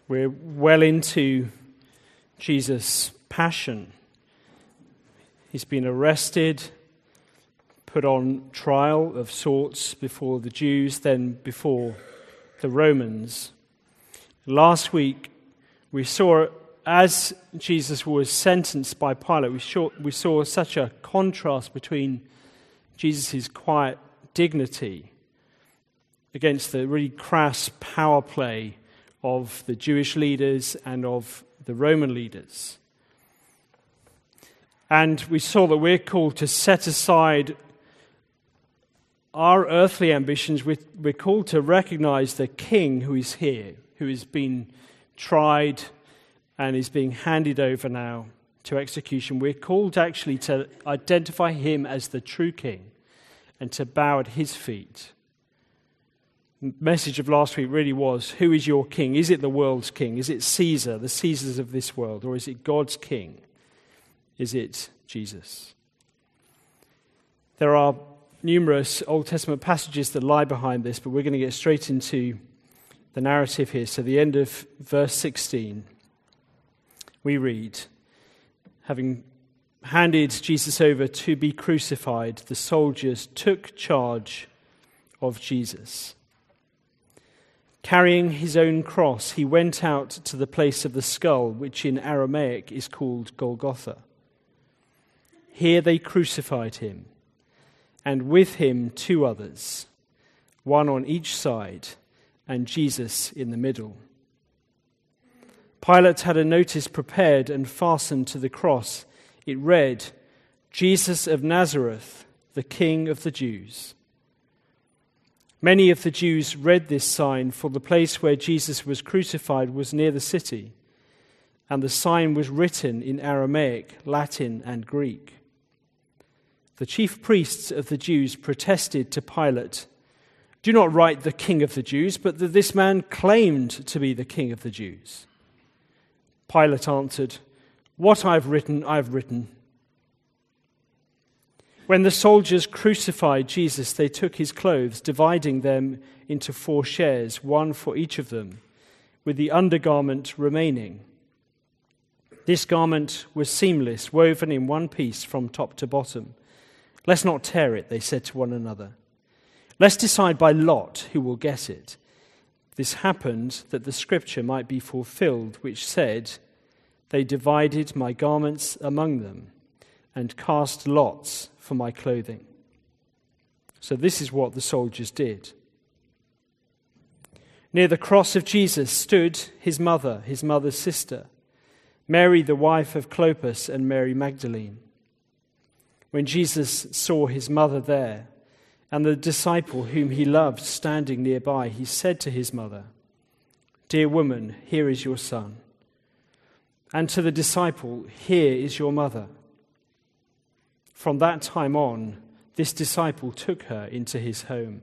We're well into Jesus' passion. He's been arrested, put on trial of sorts before the Jews, then before the Romans. Last week, we saw, as Jesus was sentenced by Pilate, we saw such a contrast between Jesus' quiet dignity against the really crass power play of the Jewish leaders and of the Roman leaders. And we saw that we're called to set aside our earthly ambitions. We're called to recognize the King who is here, who has been tried and is being handed over now to execution. We're called actually to identify him as the true King and to bow at his feet. The message of last week really was, who is your king? Is it the world's king? Is it Caesar, the Caesars of this world? Or is it God's king? Is it Jesus? There are numerous Old Testament passages that lie behind this, but we're going to get straight into the narrative here. So the end of verse 16, we read, having handed Jesus over to be crucified, the soldiers took charge of Jesus. Carrying his own cross, he went out to the place of the skull, which in Aramaic is called Golgotha. Here they crucified him, and with him 2 others, one on each side, and Jesus in the middle. Pilate had a notice prepared and fastened to the cross. It read, "Jesus of Nazareth, the King of the Jews." Many of the Jews read this sign, for the place where Jesus was crucified was near the city, and the sign was written in Aramaic, Latin, and Greek. The chief priests of the Jews protested to Pilate, "Do not write the King of the Jews, but that this man claimed to be the King of the Jews." Pilate answered, "What I've written, I've written." When the soldiers crucified Jesus, they took his clothes, dividing them into 4 shares, one for each of them, with the undergarment remaining. This garment was seamless, woven in one piece from top to bottom. "Let's not tear it," they said to one another. "Let's decide by lot who will get it." This happened that the scripture might be fulfilled, which said, "They divided my garments among them and cast lots for my clothing." So this is what the soldiers did. Near the cross of Jesus stood his mother's sister, Mary the wife of Clopas, and Mary Magdalene. When Jesus saw his mother there and the disciple whom he loved standing nearby, he said to his mother, "Dear woman, here is your son." And to the disciple, "Here is your mother." From that time on, this disciple took her into his home.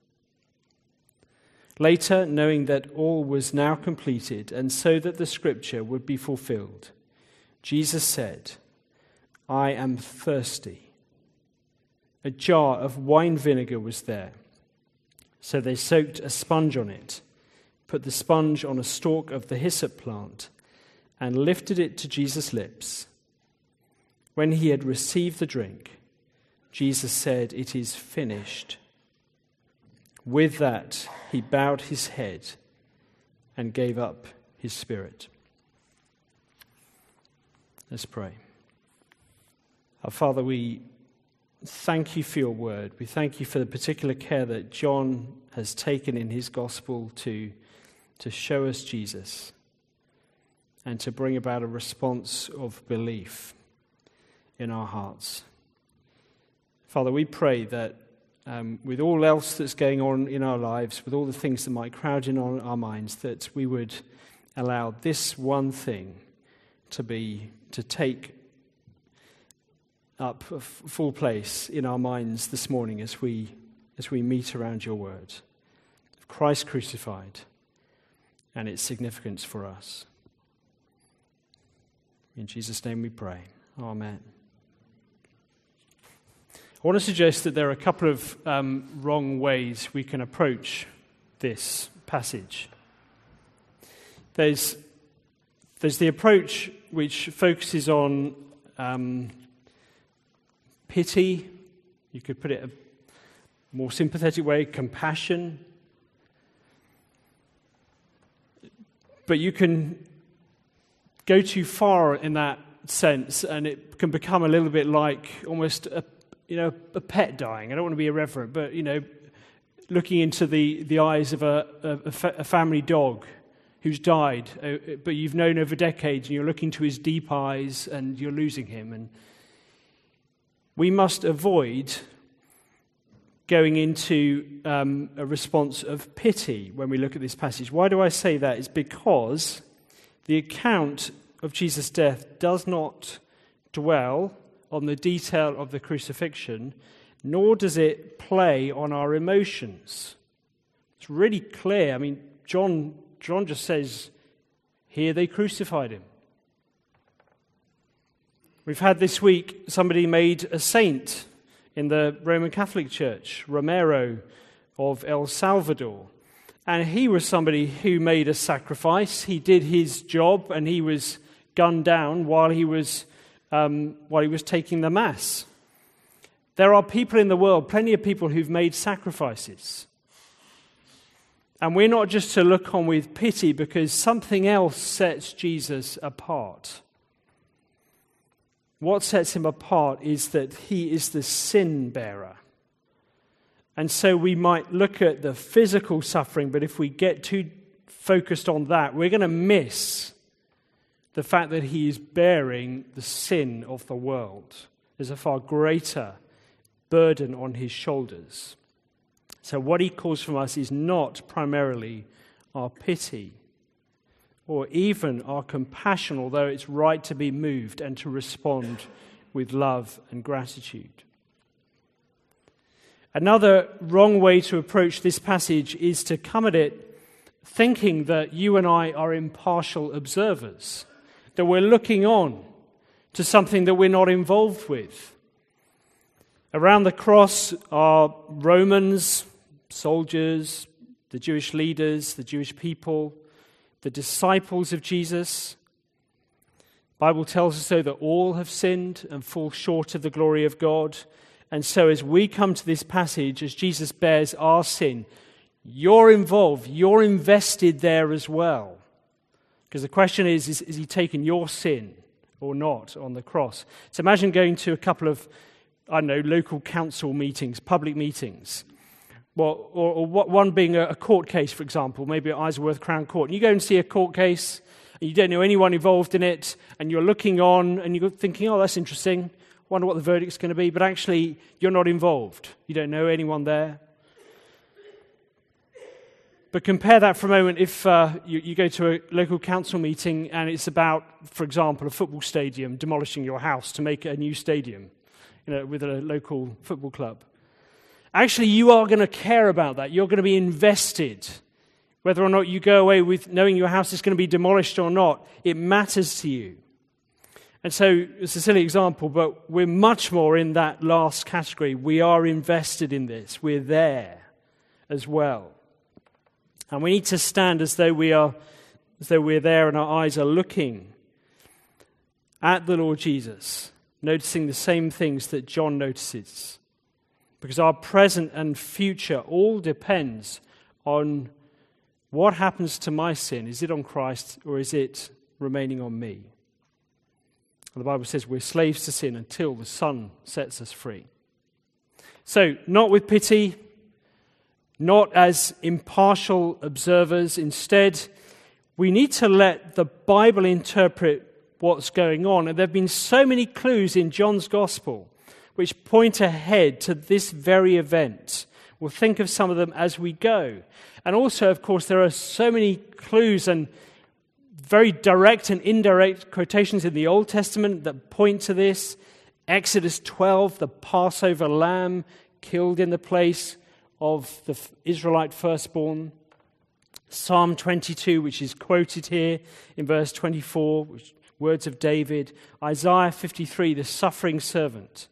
Later, knowing that all was now completed, and so that the scripture would be fulfilled, Jesus said, "I am thirsty." A jar of wine vinegar was there. So they soaked a sponge on it, put the sponge on a stalk of the hyssop plant, and lifted it to Jesus' lips. When he had received the drink, Jesus said, "It is finished." With that, he bowed his head and gave up his spirit. Let's pray. Our Father, we thank you for your word. We thank you for the particular care that John has taken in his gospel to show us Jesus and to bring about a response of belief in our hearts. Father, we pray that with all else that's going on in our lives, with all the things that might crowd in on our minds, that we would allow this one thing to take up a full place in our minds this morning as we meet around your word. Christ crucified and its significance for us. In Jesus' name we pray. Amen. I want to suggest that there are a couple of wrong ways we can approach this passage. There's the approach which focuses on pity. You could put it a more sympathetic way, compassion. But you can go too far in that sense, and it can become a little bit like almost a pet dying. I don't want to be irreverent, but looking into the eyes of a family dog who's died, but you've known over decades, and you're looking to his deep eyes, and you're losing him. And we must avoid going into a response of pity when we look at this passage. Why do I say that? It's because the account of Jesus' death does not dwell on the detail of the crucifixion, nor does it play on our emotions. It's really clear. I mean, John just says, here they crucified him. We've had this week somebody made a saint in the Roman Catholic Church, Romero of El Salvador. And he was somebody who made a sacrifice. He did his job, and he was gunned down while he was taking the Mass. There are people in the world, plenty of people who've made sacrifices. And we're not just to look on with pity because something else sets Jesus apart. What sets him apart is that he is the sin bearer. And so we might look at the physical suffering, but if we get too focused on that, we're going to miss the fact that he is bearing the sin of the world. There's a far greater burden on his shoulders. So what he calls from us is not primarily our pity or even our compassion, although it's right to be moved and to respond with love and gratitude. Another wrong way to approach this passage is to come at it thinking that you and I are impartial observers, that we're looking on to something that we're not involved with. Around the cross are Romans, soldiers, the Jewish leaders, the Jewish people, the disciples of Jesus. The Bible tells us so that all have sinned and fall short of the glory of God. And so as we come to this passage, as Jesus bears our sin, you're involved, you're invested there as well. Because the question is he taking your sin or not on the cross? So imagine going to a couple of, local council meetings, public meetings. Well, or one being a court case, for example, maybe at Isleworth Crown Court. And you go and see a court case, and you don't know anyone involved in it, and you're looking on, and you're thinking, oh, that's interesting. Wonder what the verdict's going to be. But actually, you're not involved. You don't know anyone there. But compare that for a moment if you go to a local council meeting, and it's about, for example, a football stadium, demolishing your house to make a new stadium, with a local football club. Actually, you are going to care about that. You're going to be invested. Whether or not you go away with knowing your house is going to be demolished or not, it matters to you. And so, it's a silly example, but we're much more in that last category. We are invested in this. We're there as well. And we need to stand as though we're there and our eyes are looking at the Lord Jesus, noticing the same things that John notices. Because our present and future all depends on what happens to my sin. Is it on Christ or is it remaining on me? And the Bible says we're slaves to sin until the Son sets us free. So, not with pity, not as impartial observers. Instead, we need to let the Bible interpret what's going on. And there have been so many clues in John's Gospel which point ahead to this very event. We'll think of some of them as we go. And also, of course, there are so many clues and very direct and indirect quotations in the Old Testament that point to this. Exodus 12, the Passover lamb killed in the place of the Israelite firstborn. Psalm 22, which is quoted here in verse 24, which, words of David. Isaiah 53, the suffering servant.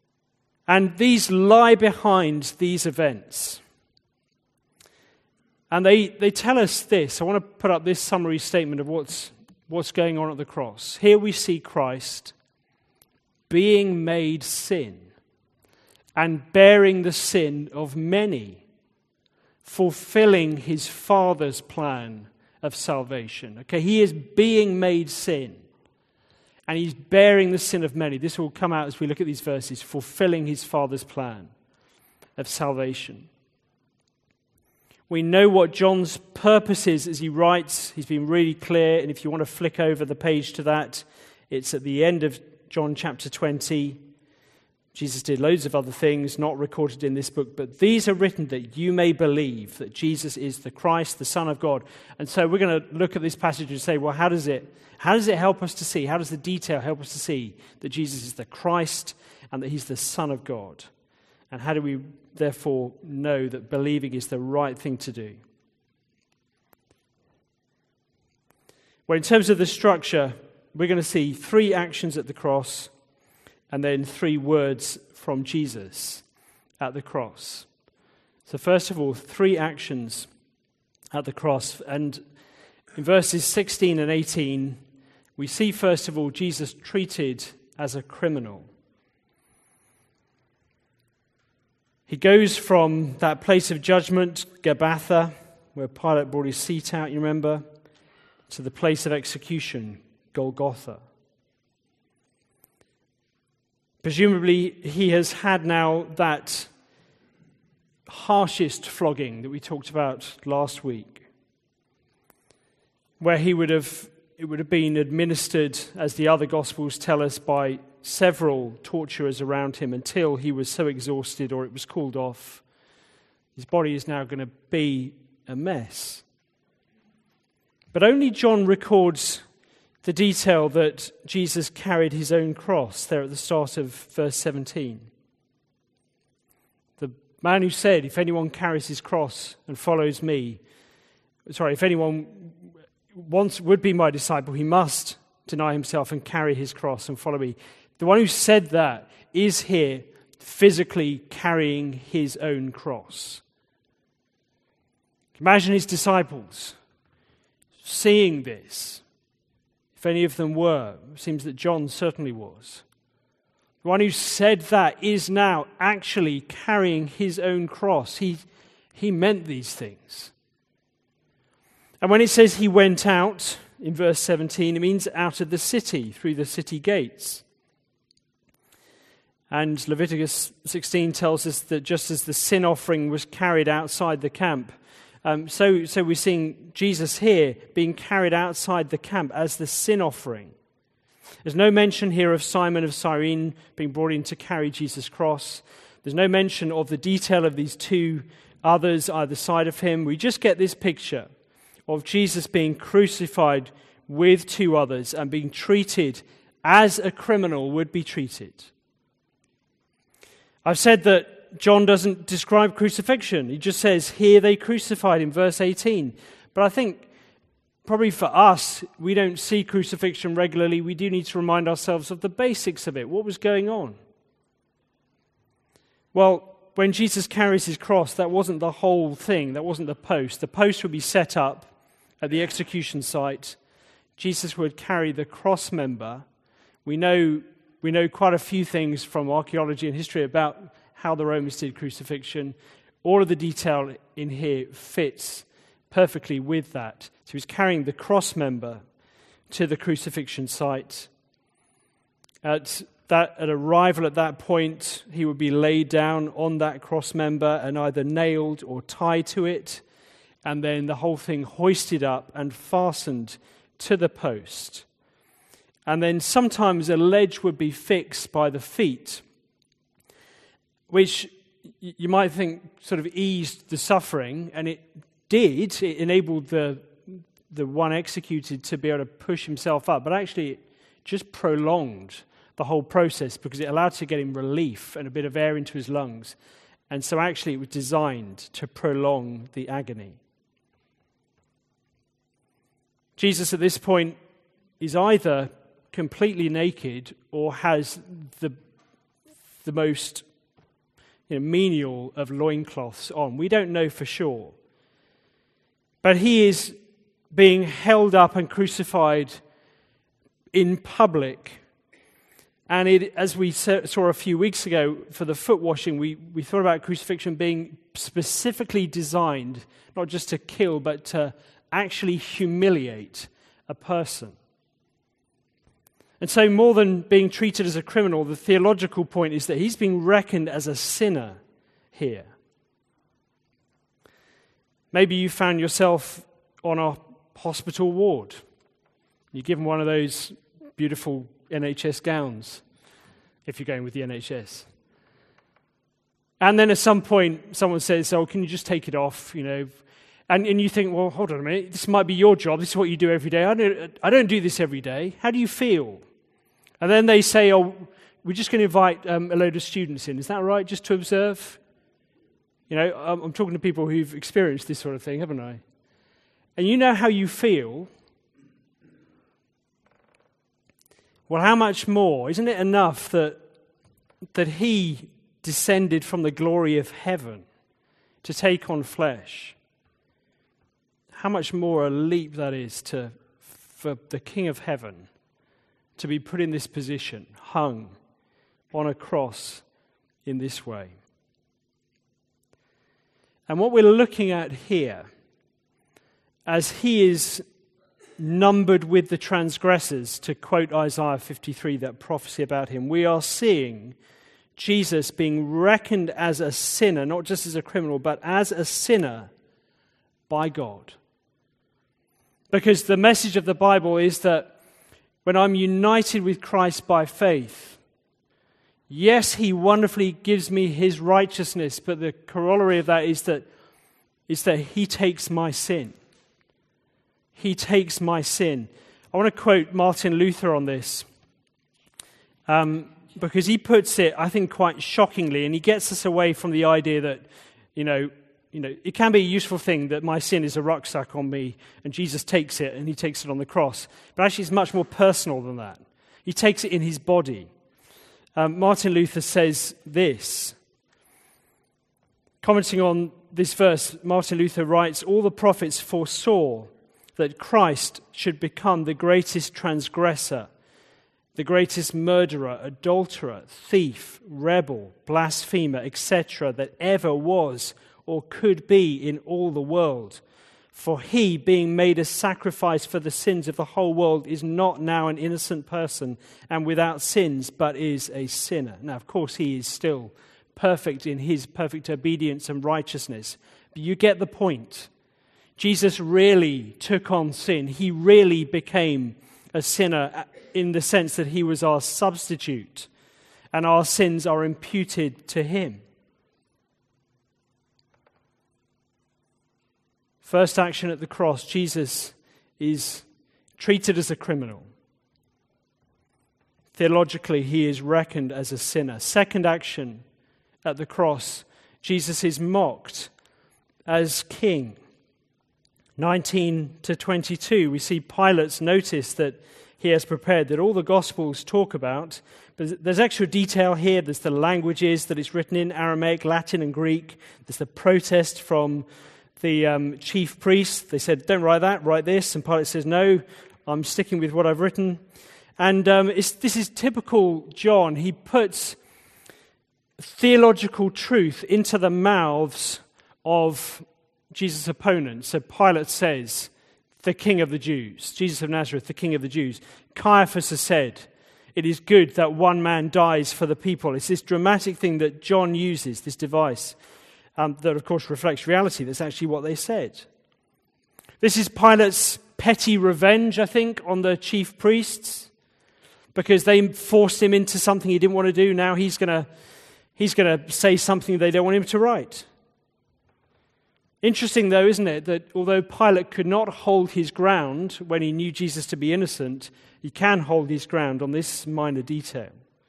And these lie behind these events. And they tell us this. I want to put up this summary statement of what's going on at the cross. Here we see Christ being made sin and bearing the sin of many, fulfilling his Father's plan of salvation. Okay, he is being made sin, and he's bearing the sin of many. This will come out as we look at these verses, fulfilling his Father's plan of salvation. We know what John's purpose is as he writes. He's been really clear, and if you want to flick over the page to that, it's at the end of John chapter 20. Jesus did loads of other things not recorded in this book, but these are written that you may believe that Jesus is the Christ, the Son of God. And so we're going to look at this passage and say, well, how does it help us to see? How does the detail help us to see that Jesus is the Christ and that he's the Son of God? And how do we therefore know that believing is the right thing to do? Well, in terms of the structure, we're going to see 3 actions at the cross and then 3 words from Jesus at the cross. So first of all, 3 actions at the cross. And in verses 16 and 18, we see first of all Jesus treated as a criminal. He goes from that place of judgment, Gabbatha, where Pilate brought his seat out, you remember, to the place of execution, Golgotha. Presumably, he has had now that harshest flogging that we talked about last week, where it would have been administered, as the other Gospels tell us, by several torturers around him until he was so exhausted or it was cooled off. His body is now going to be a mess. But only John records the detail that Jesus carried his own cross there at the start of verse 17. The man who said, if anyone carries his cross and follows me, if anyone would be my disciple, he must deny himself and carry his cross and follow me. The one who said that is here physically carrying his own cross. Imagine his disciples seeing this. If any of them were, it seems that John certainly was. The one who said that is now actually carrying his own cross. He meant these things. And when it says he went out, in verse 17, it means out of the city, through the city gates. And Leviticus 16 tells us that just as the sin offering was carried outside the camp, so we're seeing Jesus here being carried outside the camp as the sin offering. There's no mention here of Simon of Cyrene being brought in to carry Jesus' cross. There's no mention of the detail of these 2 others either side of him. We just get this picture of Jesus being crucified with 2 others and being treated as a criminal would be treated. I've said that John doesn't describe crucifixion. He just says, here they crucified in verse 18. But I think probably for us, we don't see crucifixion regularly. We do need to remind ourselves of the basics of it. What was going on? Well, when Jesus carries his cross, that wasn't the whole thing. That wasn't the post. The post would be set up at the execution site. Jesus would carry the cross member. We know quite a few things from archaeology and history about how the Romans did crucifixion. All of the detail in here fits perfectly with that. So he was carrying the cross member to the crucifixion site. At arrival at that point, he would be laid down on that cross member and either nailed or tied to it, and then the whole thing hoisted up and fastened to the post. And then sometimes a ledge would be fixed by the feet, which you might think sort of eased the suffering, and it did. It enabled the one executed to be able to push himself up, but actually it just prolonged the whole process because it allowed to get him relief and a bit of air into his lungs. And so actually it was designed to prolong the agony. Jesus at this point is either completely naked or has the most menial of loincloths on. We don't know for sure. But he is being held up and crucified in public. And as we saw a few weeks ago for the foot washing, we thought about crucifixion being specifically designed not just to kill, but to actually humiliate a person. And so more than being treated as a criminal, the theological point is that he's being reckoned as a sinner here. Maybe you found yourself on a hospital ward. You're given one of those beautiful NHS gowns, if you're going with the NHS. And then at some point, someone says, "Oh, can you just take it off?" And you think, "Well, hold on a minute. This might be your job. This is what you do every day. I don't do this every day. How do you feel?" And then they say, "Oh, we're just going to invite a load of students in. Is that right? Just to observe?" I'm talking to people who've experienced this sort of thing, haven't I? And you know how you feel. Well, how much more? Isn't it enough that he descended from the glory of heaven to take on flesh? How much more a leap that is for the King of Heaven to be put in this position, hung on a cross in this way. And what we're looking at here, as he is numbered with the transgressors, to quote Isaiah 53, that prophecy about him, we are seeing Jesus being reckoned as a sinner, not just as a criminal, but as a sinner by God. Because the message of the Bible is that when I'm united with Christ by faith, yes, he wonderfully gives me his righteousness, but the corollary of that is that he takes my sin. He takes my sin. I want to quote Martin Luther on this, because he puts it, I think, quite shockingly, and he gets us away from the idea that, it can be a useful thing that my sin is a rucksack on me, and Jesus takes it, and he takes it on the cross. But actually, it's much more personal than that. He takes it in his body. Martin Luther says this. Commenting on this verse, Martin Luther writes, "All the prophets foresaw that Christ should become the greatest transgressor, the greatest murderer, adulterer, thief, rebel, blasphemer, etc. that ever was or could be in all the world. For he, being made a sacrifice for the sins of the whole world, is not now an innocent person and without sins, but is a sinner." Now, of course, he is still perfect in his perfect obedience and righteousness. But you get the point. Jesus really took on sin. He really became a sinner in the sense that he was our substitute, and our sins are imputed to him. First action at the cross, Jesus is treated as a criminal. Theologically, he is reckoned as a sinner. Second action at the cross, Jesus is mocked as king. 19 to 22, we see Pilate's notice that he has prepared, that all the Gospels talk about. But there's extra detail here. There's the languages that it's written in, Aramaic, Latin, and Greek. There's the protest from the chief priests. They said, "Don't write that, write this." And Pilate says, "No, I'm sticking with what I've written." And this is typical John. He puts theological truth into the mouths of Jesus' opponents. So Pilate says, "The King of the Jews." Jesus of Nazareth, the King of the Jews. Caiaphas has said, "It is good that one man dies for the people." It's this dramatic thing that John uses, this device, that of course reflects reality. That's actually what they said. This is Pilate's petty revenge, I think, on the chief priests, because they forced him into something he didn't want to do. Now he's going to say something they don't want him to write. Interesting, though, isn't it, that although Pilate could not hold his ground when he knew Jesus to be innocent, he can hold his ground on this minor detail.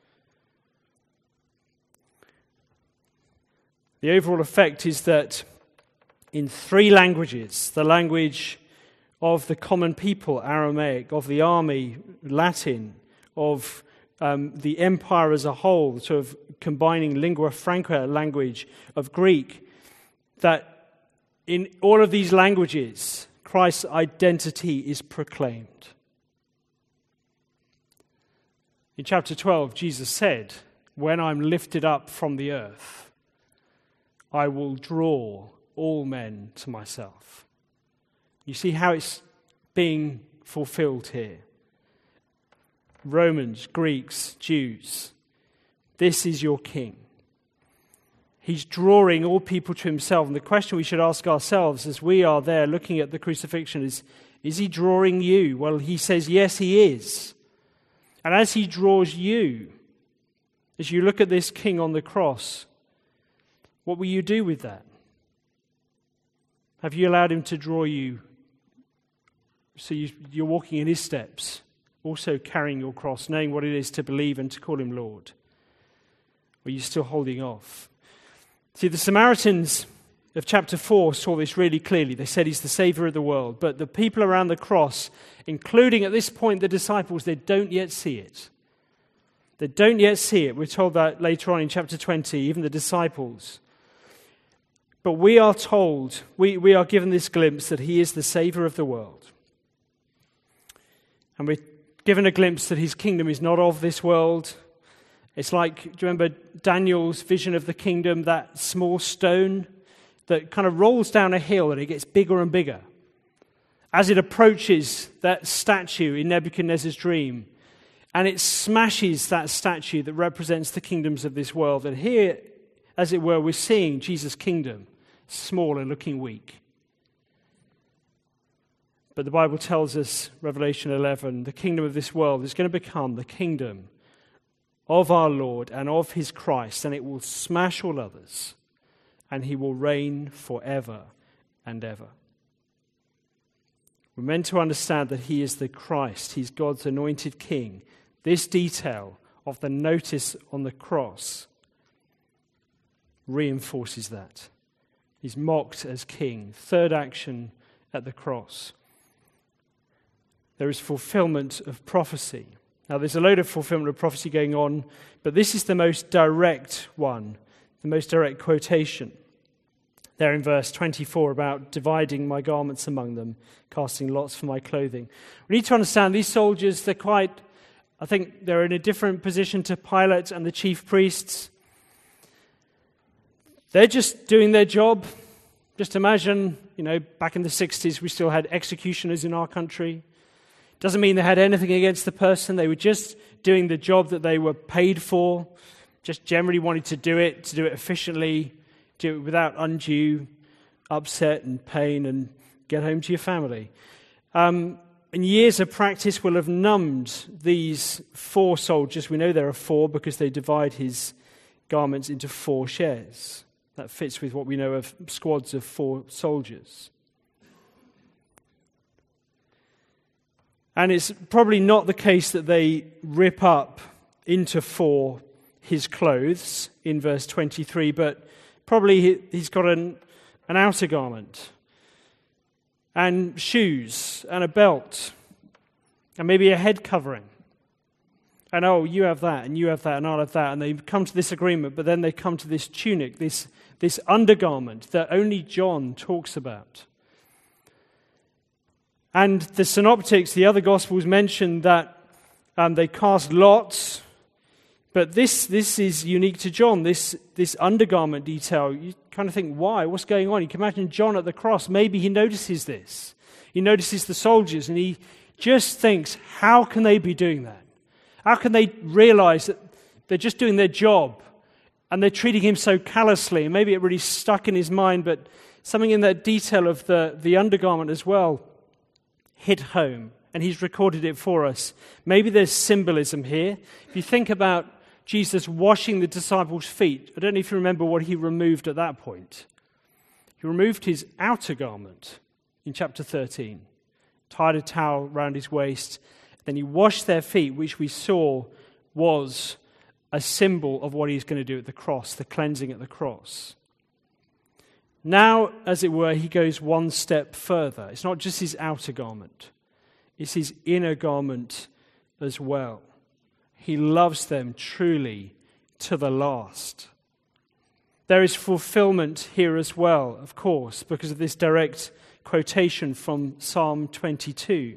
The overall effect is that in three languages, the language of the common people, Aramaic, of the army, Latin, of the empire as a whole, sort of combining lingua franca language of Greek, that in all of these languages, Christ's identity is proclaimed. In chapter 12, Jesus said, "When I'm lifted up from the earth, I will draw all men to myself." You see how it's being fulfilled here. Romans, Greeks, Jews, this is your king. He's drawing all people to himself. And the question we should ask ourselves as we are there looking at the crucifixion is he drawing you? Well, he says, yes, he is. And as he draws you, as you look at this king on the cross, what will you do with that? Have you allowed him to draw you so you're walking in his steps, also carrying your cross, knowing what it is to believe and to call him Lord? Or are you still holding off? See, the Samaritans of chapter 4 saw this really clearly. They said he's the Savior of the world. But the people around the cross, including at this point the disciples, they don't yet see it. They don't yet see it. We're told that later on in chapter 20, even the disciples. But we are told, we are given this glimpse that he is the Savior of the world. And we're given a glimpse that his kingdom is not of this world. It's like, do you remember Daniel's vision of the kingdom, that small stone that kind of rolls down a hill and it gets bigger and bigger? As it approaches that statue in Nebuchadnezzar's dream, and it smashes that statue that represents the kingdoms of this world. And here, as it were, we're seeing Jesus' kingdom, small and looking weak. But the Bible tells us, Revelation 11, the kingdom of this world is going to become the kingdom of our Lord and of his Christ, and it will smash all others, and he will reign forever and ever. We're meant to understand that he is the Christ, he's God's anointed king. This detail of the notice on the cross reinforces that. He's mocked as king. Third action at the cross. There is fulfillment of prophecy. Now, there's a load of fulfillment of prophecy going on, but this is the most direct one, the most direct quotation. There in verse 24 about dividing my garments among them, casting lots for my clothing. We need to understand these soldiers, I think they're in a different position to Pilate and the chief priests. They're just doing their job. Just imagine, back in the 60s, we still had executioners in our country. Doesn't mean they had anything against the person. They were just doing the job that they were paid for, just generally wanted to do it efficiently, do it without undue upset and pain, and get home to your family. And years of practice will have numbed these 4 soldiers. We know there are 4 because they divide his garments into 4 shares. That fits with what we know of squads of 4 soldiers. And it's probably not the case that they rip up into 4 his clothes in verse 23, but probably he's got an outer garment and shoes and a belt and maybe a head covering. And you have that and you have that and I'll have that. And they come to this agreement, but then they come to this tunic, this undergarment that only John talks about. And the synoptics, the other Gospels mention that they cast lots, but this is unique to John, this undergarment detail. You kind of think, why? What's going on? You can imagine John at the cross. Maybe he notices this. He notices the soldiers, and he just thinks, how can they be doing that? How can they realize that they're just doing their job, and they're treating him so callously? And maybe it really stuck in his mind, but something in that detail of the undergarment as well hit home, and he's recorded it for us. Maybe there's symbolism here. If you think about Jesus washing the disciples' feet, I don't know if you remember what he removed at that point. He removed his outer garment in chapter 13, tied a towel around his waist, then he washed their feet, which we saw was a symbol of what he's going to do at the cross, the cleansing at the cross. Now, as it were, he goes one step further. It's not just his outer garment. It's his inner garment as well. He loves them truly to the last. There is fulfillment here as well, of course, because of this direct quotation from Psalm 22,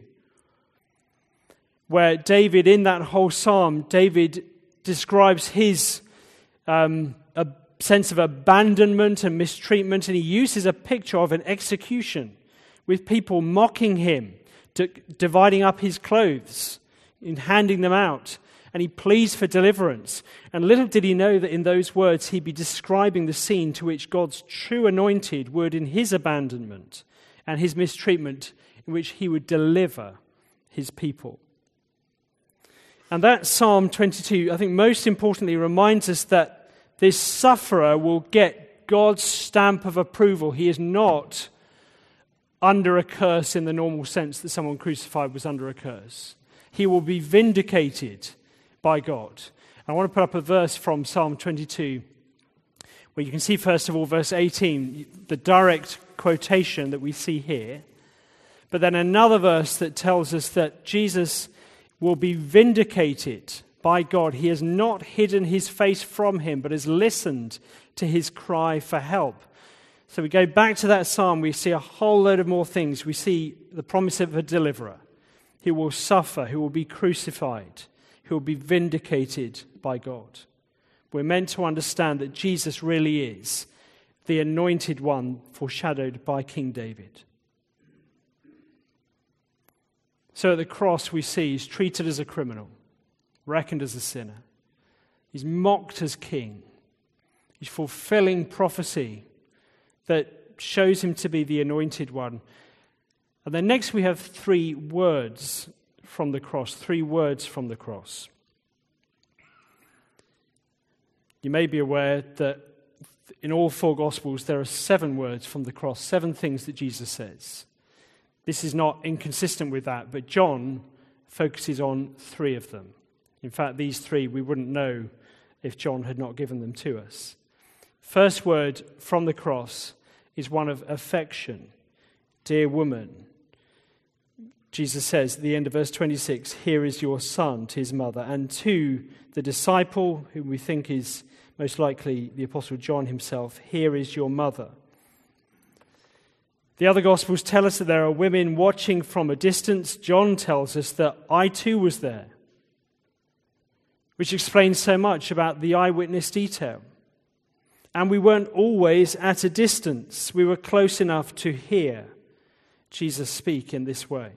where David, in that whole psalm, David describes his a sense of abandonment and mistreatment, and he uses a picture of an execution with people mocking him, dividing up his clothes and handing them out, and he pleads for deliverance. And little did he know that in those words he'd be describing the scene to which God's true anointed would, in his abandonment and his mistreatment, in which he would deliver his people. And that Psalm 22, I think most importantly, reminds us that this sufferer will get God's stamp of approval. He is not under a curse in the normal sense that someone crucified was under a curse. He will be vindicated by God. I want to put up a verse from Psalm 22 where you can see, first of all, verse 18, the direct quotation that we see here, but then another verse that tells us that Jesus will be vindicated by God. He has not hidden his face from him, but has listened to his cry for help. So we go back to that psalm, we see a whole load of more things. We see the promise of a deliverer who will suffer, who will be crucified, who will be vindicated by God. We're meant to understand that Jesus really is the anointed one foreshadowed by King David. So at the cross we see he's treated as a criminal, reckoned as a sinner. He's mocked as king. He's fulfilling prophecy that shows him to be the anointed one. And then next we have three words from the cross. You may be aware that in all four Gospels there are 7 words from the cross, 7 things that Jesus says. This is not inconsistent with that, but John focuses on 3 of them. In fact, these 3 we wouldn't know if John had not given them to us. First word from the cross is one of affection. Dear woman. Jesus says at the end of verse 26, here is your son, to his mother. And to the disciple, whom we think is most likely the Apostle John himself, here is your mother. The other Gospels tell us that there are women watching from a distance. John tells us that I too was there, which explains so much about the eyewitness detail. And we weren't always at a distance. We were close enough to hear Jesus speak in this way.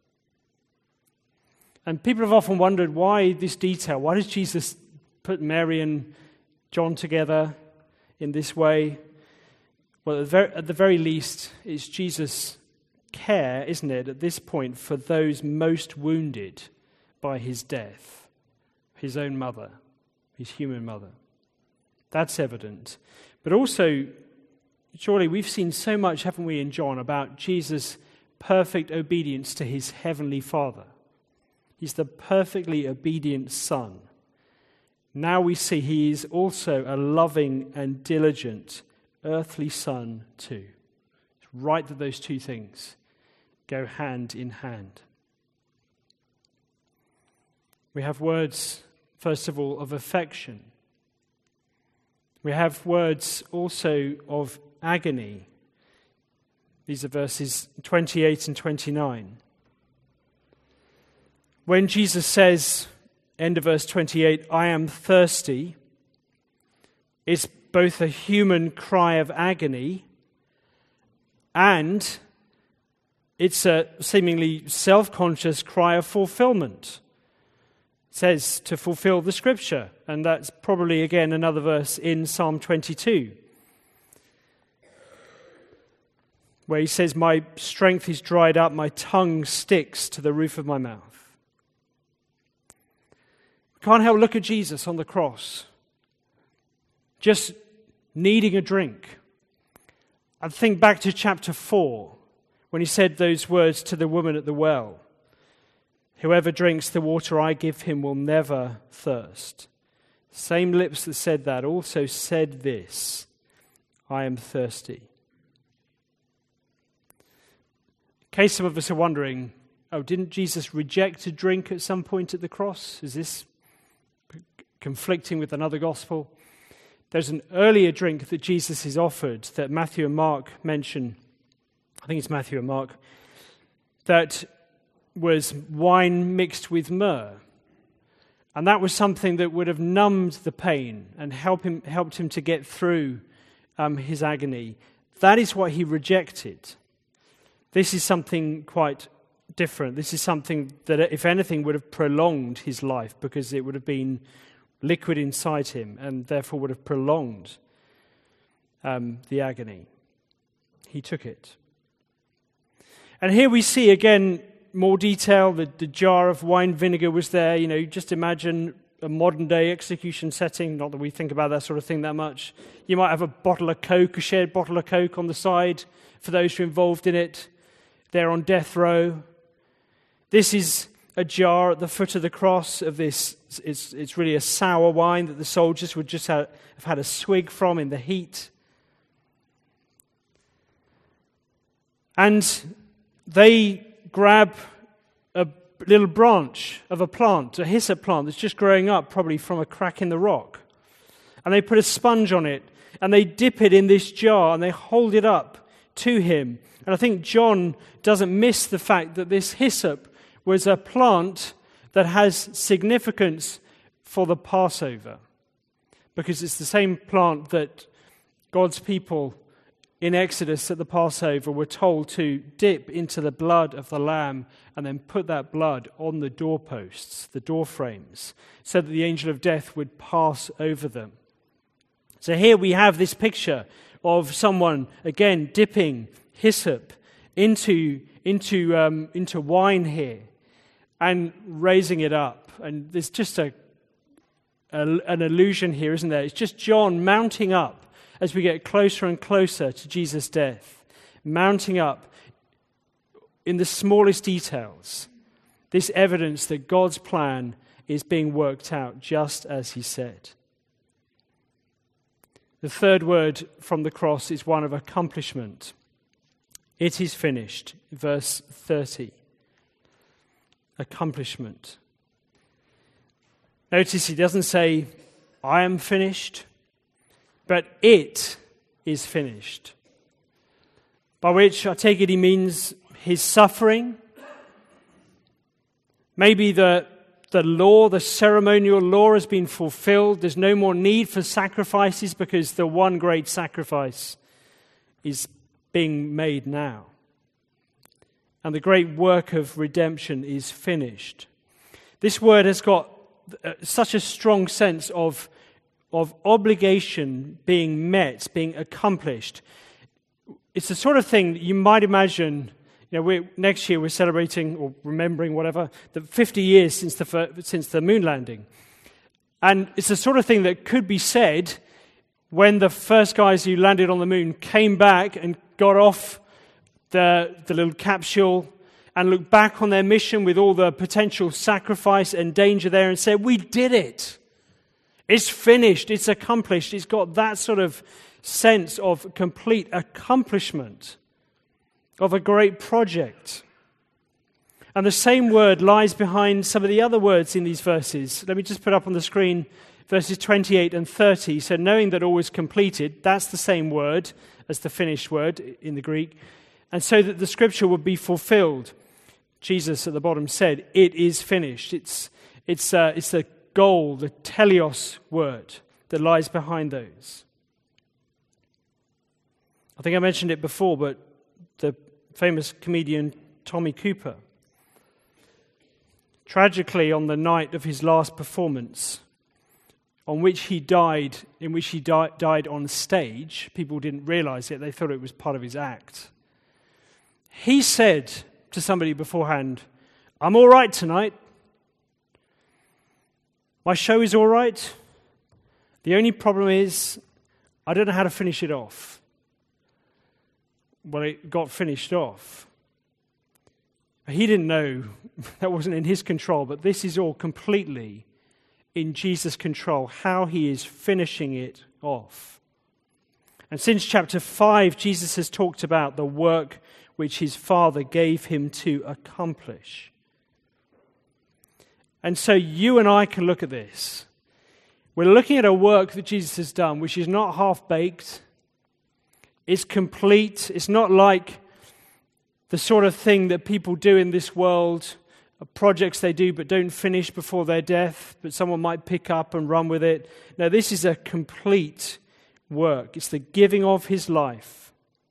And people have often wondered why this detail. Why does Jesus put Mary and John together in this way? Well, at the very least, it's Jesus' care, isn't it, at this point, for those most wounded by his death. His own mother, his human mother. That's evident. But also, surely we've seen so much, haven't we, in John, about Jesus' perfect obedience to his heavenly Father. He's the perfectly obedient Son. Now we see he is also a loving and diligent earthly Son too. It's right that those 2 things go hand in hand. We have words, first of all, of affection. We have words also of agony. These are verses 28 and 29. When Jesus says, end of verse 28, I am thirsty, it's both a human cry of agony and it's a seemingly self-conscious cry of fulfillment. It says to fulfill the scripture, and that's probably again another verse in Psalm 22, where he says, my strength is dried up, my tongue sticks to the roof of my mouth. Can't help look at Jesus on the cross, just needing a drink. I think back to chapter 4, when he said those words to the woman at the well. Whoever drinks the water I give him will never thirst. Same lips that said that also said this, I am thirsty. In case some of us are wondering, didn't Jesus reject a drink at some point at the cross? Is this conflicting with another gospel? There's an earlier drink that Jesus is offered that Matthew and Mark mention I think it's Matthew and Mark, that was wine mixed with myrrh. And that was something that would have numbed the pain and helped him to get through his agony. That is what he rejected. This is something quite different. This is something that, if anything, would have prolonged his life, because it would have been liquid inside him and therefore would have prolonged the agony. He took it. And here we see again more detail. The jar of wine vinegar was there. You know, just imagine a modern day execution setting. Not that we think about that sort of thing that much. You might have a bottle of Coke, a shared bottle of Coke on the side for those who are involved in it. They're on death row. This is a jar at the foot of the cross of this. It's really a sour wine that the soldiers would just have had a swig from in the heat. And they grab a little branch of a plant, a hyssop plant that's just growing up, probably from a crack in the rock. And they put a sponge on it, and they dip it in this jar, and they hold it up to him. And I think John doesn't miss the fact that this hyssop was a plant that has significance for the Passover, because it's the same plant that God's people in Exodus at the Passover were told to dip into the blood of the lamb and then put that blood on the doorposts, the door frames, so that the angel of death would pass over them. So here we have this picture of someone, again, dipping hyssop into wine here and raising it up. And there's just an illusion here, isn't there? It's just John mounting up as we get closer and closer to Jesus' death, mounting up in the smallest details this evidence that God's plan is being worked out just as he said. The third word from the cross is one of accomplishment. It is finished, verse 30. Accomplishment. Notice he doesn't say, I am finished, but it is finished. By which I take it he means his suffering. Maybe the law, the ceremonial law has been fulfilled. There's no more need for sacrifices because the one great sacrifice is being made now. And the great work of redemption is finished. This word has got such a strong sense of obligation being met, being accomplished. It's the sort of thing that you might imagine. You know, next year we're celebrating or remembering whatever the 50 years since the moon landing, and it's the sort of thing that could be said when the first guys who landed on the moon came back and got off the little capsule and looked back on their mission with all the potential sacrifice and danger there and said, "We did it. It's finished. It's accomplished." It's got that sort of sense of complete accomplishment of a great project. And the same word lies behind some of the other words in these verses. Let me just put up on the screen verses 28 and 30. So knowing that all is completed, that's the same word as the finished word in the Greek. And so that the scripture would be fulfilled, Jesus at the bottom said, "It is finished." It's the goal, the teleos word that lies behind those. I think I mentioned it before, but the famous comedian Tommy Cooper, tragically on the night of his last performance, in which he died on stage, people didn't realize it, they thought it was part of his act. He said to somebody beforehand, "I'm all right tonight. My show is all right. The only problem is I don't know how to finish it off." Well, it got finished off. He didn't know, that wasn't in his control, but this is all completely in Jesus' control, how he is finishing it off. And since chapter 5, Jesus has talked about the work which his Father gave him to accomplish. And so you and I can look at this. We're looking at a work that Jesus has done, which is not half-baked. It's complete. It's not like the sort of thing that people do in this world, projects they do but don't finish before their death, but someone might pick up and run with it. No, this is a complete work. It's the giving of his life.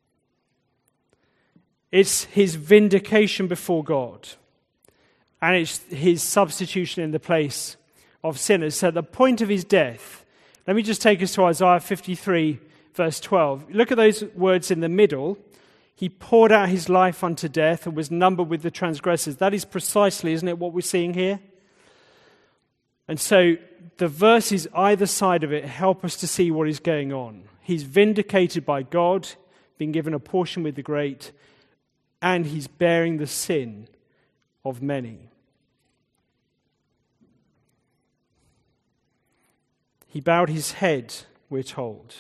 It's his vindication before God. And it's his substitution in the place of sinners. So at the point of his death, let me just take us to Isaiah 53, verse 12. Look at those words in the middle. He poured out his life unto death and was numbered with the transgressors. That is precisely, isn't it, what we're seeing here? And so the verses either side of it help us to see what is going on. He's vindicated by God, being given a portion with the great, and he's bearing the sin of many. He bowed his head, we're told,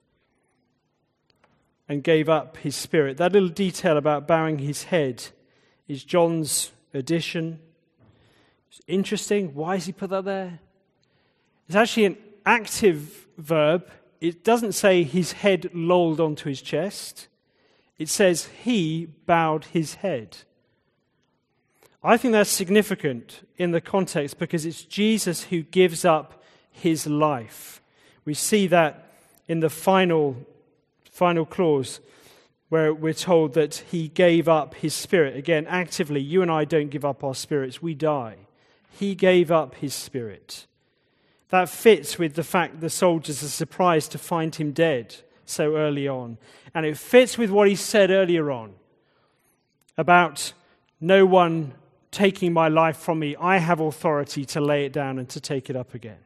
and gave up his spirit. That little detail about bowing his head is John's addition. It's interesting. Why has he put that there? It's actually an active verb. It doesn't say his head lolled onto his chest. It says he bowed his head. I think that's significant in the context because it's Jesus who gives up his life. We see that in the final clause where we're told that he gave up his spirit. Again, actively, you and I don't give up our spirits, we die. He gave up his spirit. That fits with the fact the soldiers are surprised to find him dead so early on. And it fits with what he said earlier on about no one taking my life from me. I have authority to lay it down and to take it up again.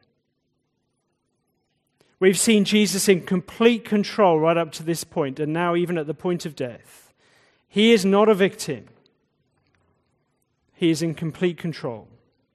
We've seen Jesus in complete control right up to this point, and now even at the point of death. He is not a victim. He is in complete control.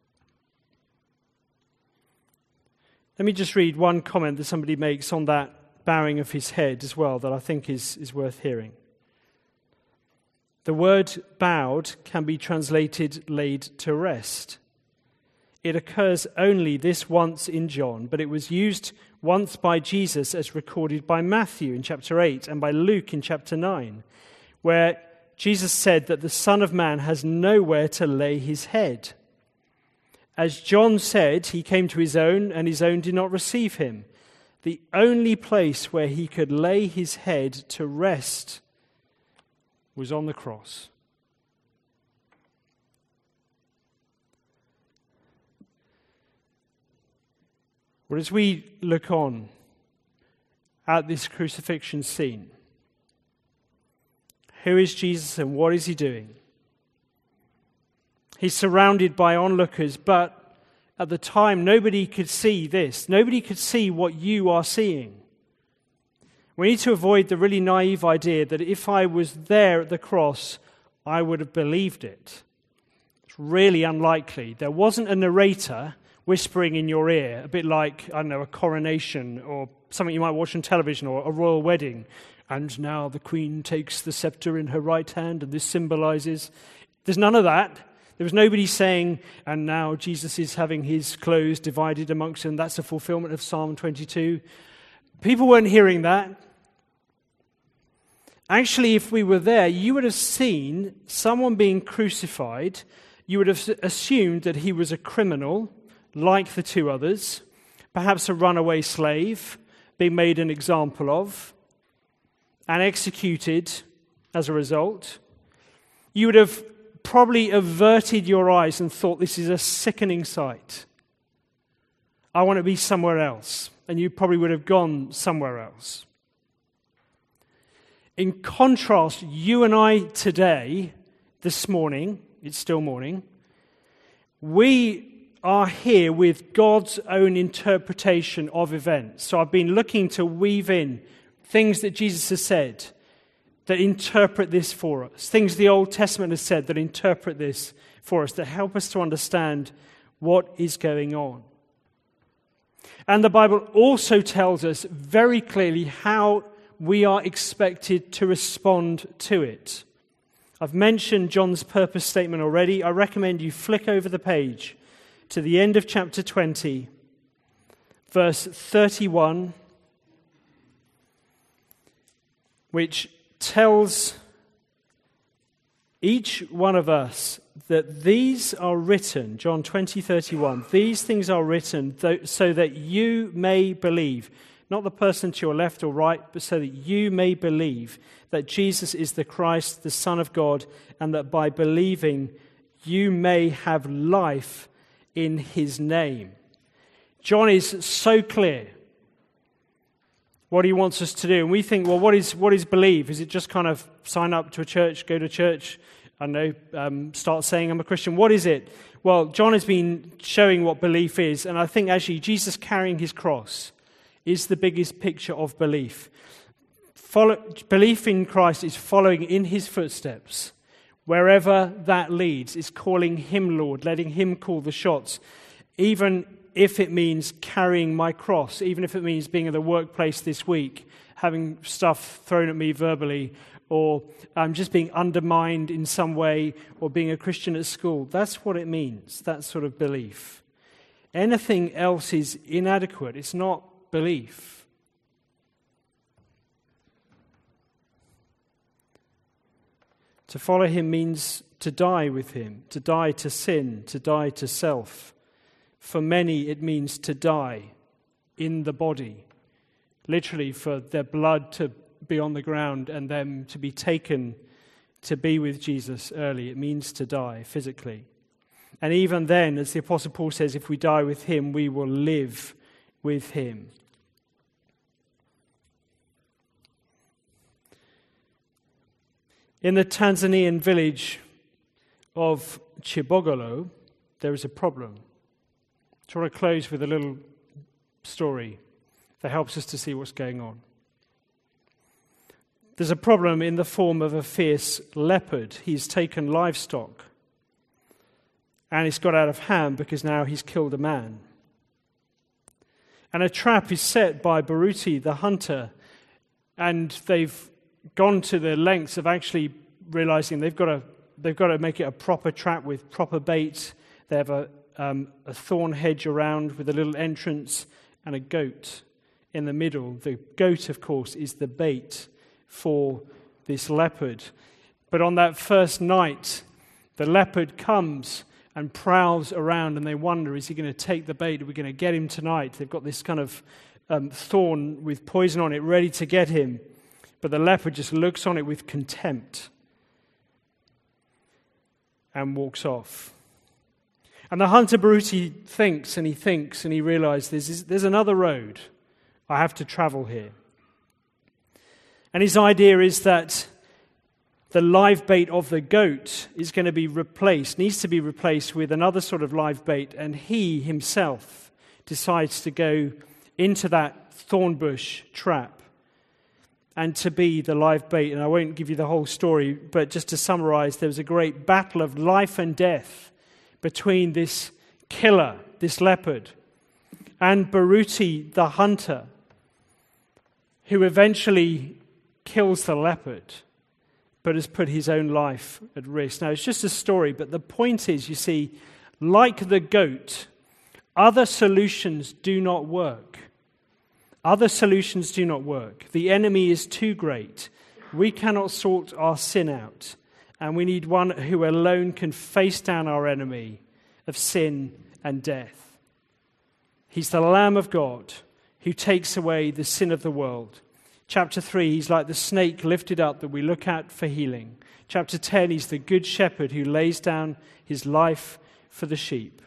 Let me just read one comment that somebody makes on that bowing of his head as well that I think is worth hearing. The word bowed can be translated laid to rest. It occurs only this once in John, but it was used once by Jesus as recorded by Matthew in chapter 8 and by Luke in chapter 9, where Jesus said that the Son of Man has nowhere to lay his head. As John said, he came to his own, and his own did not receive him. The only place where he could lay his head to rest was on the cross. Well, as we look on at this crucifixion scene, who is Jesus and what is he doing? He's surrounded by onlookers, but at the time nobody could see this. Nobody could see what you are seeing. We need to avoid the really naive idea that if I was there at the cross, I would have believed it. It's really unlikely. There wasn't a narrator whispering in your ear, a bit like, I don't know, a coronation or something you might watch on television or a royal wedding. And now the Queen takes the scepter in her right hand and this symbolizes. There's none of that. There was nobody saying, and now Jesus is having his clothes divided amongst them. That's a fulfillment of Psalm 22. People weren't hearing that. Actually, if we were there, you would have seen someone being crucified. You would have assumed that he was a criminal, like the two others, perhaps a runaway slave, being made an example of, and executed as a result. You would have probably averted your eyes and thought, this is a sickening sight. I want to be somewhere else. And you probably would have gone somewhere else. In contrast, you and I today, this morning, it's still morning, we are here with God's own interpretation of events. So I've been looking to weave in things that Jesus has said that interpret this for us. Things the Old Testament has said that interpret this for us, that help us to understand what is going on. And the Bible also tells us very clearly how we are expected to respond to it. I've mentioned John's purpose statement already. I recommend you flick over the page to the end of chapter 20, verse 31, which tells each one of us, that these are written, John 20:31, these things are written so that you may believe, not the person to your left or right, but so that you may believe that Jesus is the Christ, the Son of God, and that by believing you may have life in his name. John is so clear what he wants us to do. And we think, well, what is believe? Is it just kind of sign up to a church, go to church, I don't know, start saying I'm a Christian? What is it? Well, John has been showing what belief is, and I think actually Jesus carrying his cross is the biggest picture of belief. Belief in Christ is following in his footsteps. Wherever that leads, is calling him Lord, letting him call the shots, even if it means carrying my cross, even if it means being at the workplace this week, having stuff thrown at me verbally, or just being undermined in some way, or being a Christian at school. That's what it means, that sort of belief. Anything else is inadequate. It's not belief. To follow him means to die with him, to die to sin, to die to self. For many, it means to die in the body, literally for their blood to be on the ground and them to be taken to be with Jesus early. It means to die physically. And even then, as the Apostle Paul says, if we die with him, we will live with him. In the Tanzanian village of Chibogolo, there is a problem. So I want to close with a little story that helps us to see what's going on. There's a problem in the form of a fierce leopard. He's taken livestock, and it's got out of hand because now he's killed a man. And a trap is set by Baruti, the hunter, and they've gone to the lengths of actually realizing they've got to make it a proper trap with proper bait. They have a thorn hedge around with a little entrance and a goat in the middle. The goat, of course, is the bait for this leopard. But on that first night, the leopard comes and prowls around, and they wonder, is he going to take the bait? Are we going to get him tonight? They've got this kind of thorn with poison on it ready to get him. But the leopard just looks on it with contempt and walks off. And the hunter Baruti thinks and he realizes there's another road I have to travel here. And his idea is that the live bait of the goat is going to be needs to be replaced with another sort of live bait, and he himself decides to go into that thorn bush trap and to be the live bait. And I won't give you the whole story, but just to summarize, there was a great battle of life and death between this killer, this leopard, and Baruti, the hunter, who eventually kills the leopard, but has put his own life at risk. Now, it's just a story, but the point is, you see, like the goat, other solutions do not work. Other solutions do not work. The enemy is too great. We cannot sort our sin out, and we need one who alone can face down our enemy of sin and death. He's the Lamb of God who takes away the sin of the world. Chapter 3, he's like the snake lifted up that we look at for healing. Chapter 10, he's the good shepherd who lays down his life for the sheep.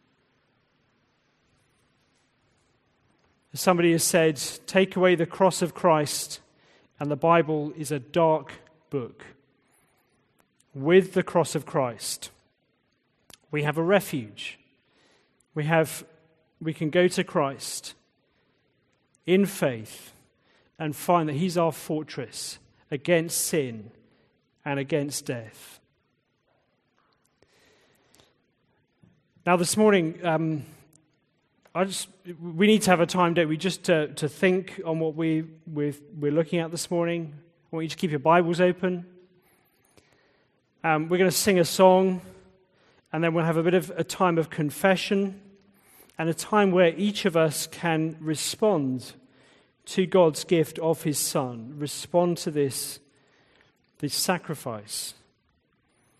As somebody has said, take away the cross of Christ, and the Bible is a dark book. With the cross of Christ, we have a refuge. We can go to Christ in faith and find that he's our fortress against sin and against death. Now this morning, we need to have a time, don't we, just to think on what we're looking at this morning. I want you to keep your Bibles open. We're going to sing a song, and then we'll have a bit of a time of confession and a time where each of us can respond to God's gift of his Son, respond to this sacrifice.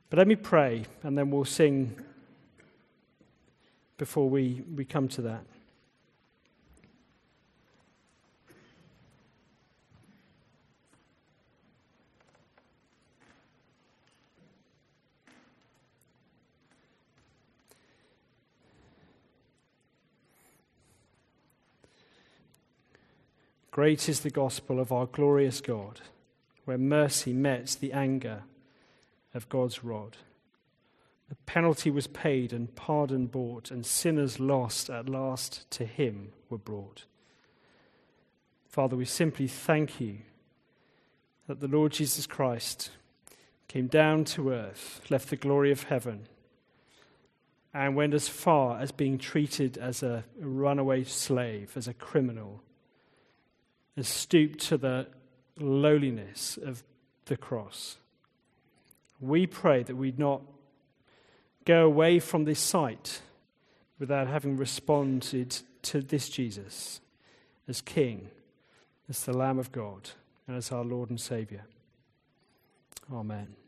But let me pray, and then we'll sing before we come to that. Great is the gospel of our glorious God, where mercy met the anger of God's rod. The penalty was paid and pardon bought, and sinners lost at last to him were brought. Father, we simply thank you that the Lord Jesus Christ came down to earth, left the glory of heaven, and went as far as being treated as a runaway slave, as a criminal, and stooped to the lowliness of the cross. We pray that we'd not go away from this sight without having responded to this Jesus as King, as the Lamb of God, and as our Lord and Saviour. Amen.